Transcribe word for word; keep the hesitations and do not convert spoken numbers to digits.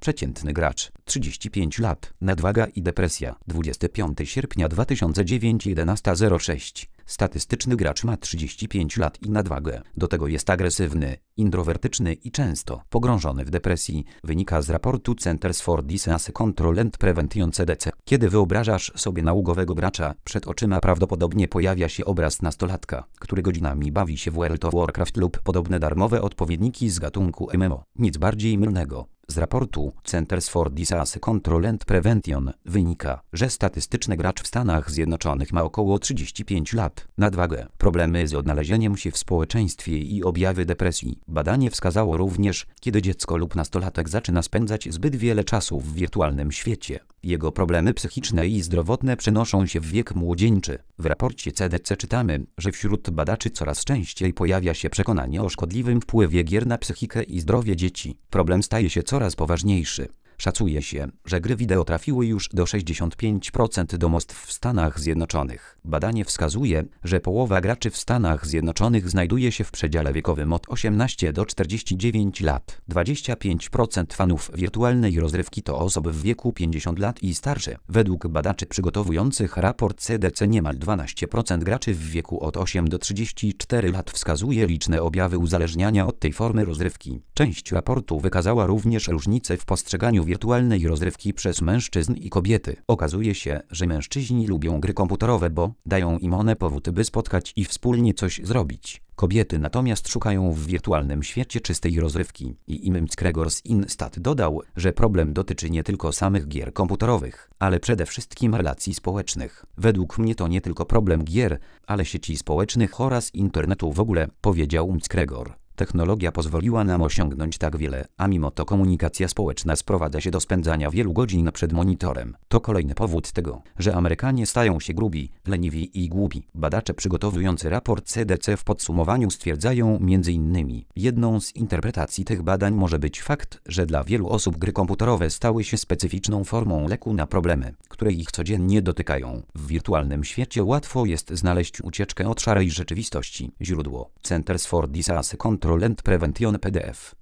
Przeciętny gracz, trzydzieści pięć lat, nadwaga i depresja. dwudziestego piątego sierpnia dwa tysiące dziewiątego, jedenasta zero sześć. Statystyczny gracz ma trzydzieści pięć lat i nadwagę. Do tego jest agresywny, introwertyczny i często pogrążony w depresji, wynika z raportu Centers for Disease Control and Prevention C D C. Kiedy wyobrażasz sobie nałogowego gracza, przed oczyma prawdopodobnie pojawia się obraz nastolatka, który godzinami bawi się w World of Warcraft lub podobne darmowe odpowiedniki z gatunku M M O. Nic bardziej mylnego. Z raportu Centers for Disease Control and Prevention wynika, że statystyczny gracz w Stanach Zjednoczonych ma około trzydzieści pięć lat, nadwagę, problemy z odnalezieniem się w społeczeństwie i objawy depresji. Badanie wskazało również, kiedy dziecko lub nastolatek zaczyna spędzać zbyt wiele czasu w wirtualnym świecie. Jego problemy psychiczne i zdrowotne przenoszą się w wiek młodzieńczy. W raporcie C D C czytamy, że wśród badaczy coraz częściej pojawia się przekonanie o szkodliwym wpływie gier na psychikę i zdrowie dzieci. Problem staje się coraz poważniejszy. Szacuje się, że gry wideo trafiły już do sześćdziesiąt pięć procent domostw w Stanach Zjednoczonych. Badanie wskazuje, że połowa graczy w Stanach Zjednoczonych znajduje się w przedziale wiekowym od osiemnastu do czterdziestu dziewięciu lat. dwadzieścia pięć procent fanów wirtualnej rozrywki to osoby w wieku pięćdziesięciu lat i starsze. Według badaczy przygotowujących raport C D C niemal dwanaście procent graczy w wieku od osiemnastu do trzydziestu czterech lat wskazuje liczne objawy uzależniania od tej formy rozrywki. Część raportu wykazała również różnice w postrzeganiu wirtualnej rozrywki przez mężczyzn i kobiety. Okazuje się, że mężczyźni lubią gry komputerowe, bo dają im one powód, by spotkać i wspólnie coś zrobić. Kobiety natomiast szukają w wirtualnym świecie czystej rozrywki. I Im McGregor z Instat dodał, że problem dotyczy nie tylko samych gier komputerowych, ale przede wszystkim relacji społecznych. Według mnie to nie tylko problem gier, ale sieci społecznych oraz internetu w ogóle, powiedział McGregor. Technologia pozwoliła nam osiągnąć tak wiele, a mimo to komunikacja społeczna sprowadza się do spędzania wielu godzin przed monitorem. To kolejny powód tego, że Amerykanie stają się grubi, leniwi i głupi. Badacze przygotowujący raport C D C w podsumowaniu stwierdzają między innymi, jedną z interpretacji tych badań może być fakt, że dla wielu osób gry komputerowe stały się specyficzną formą leku na problemy, które ich codziennie dotykają. W wirtualnym świecie łatwo jest znaleźć ucieczkę od szarej rzeczywistości. Źródło: Centers for Disease Control and Prevention P D F.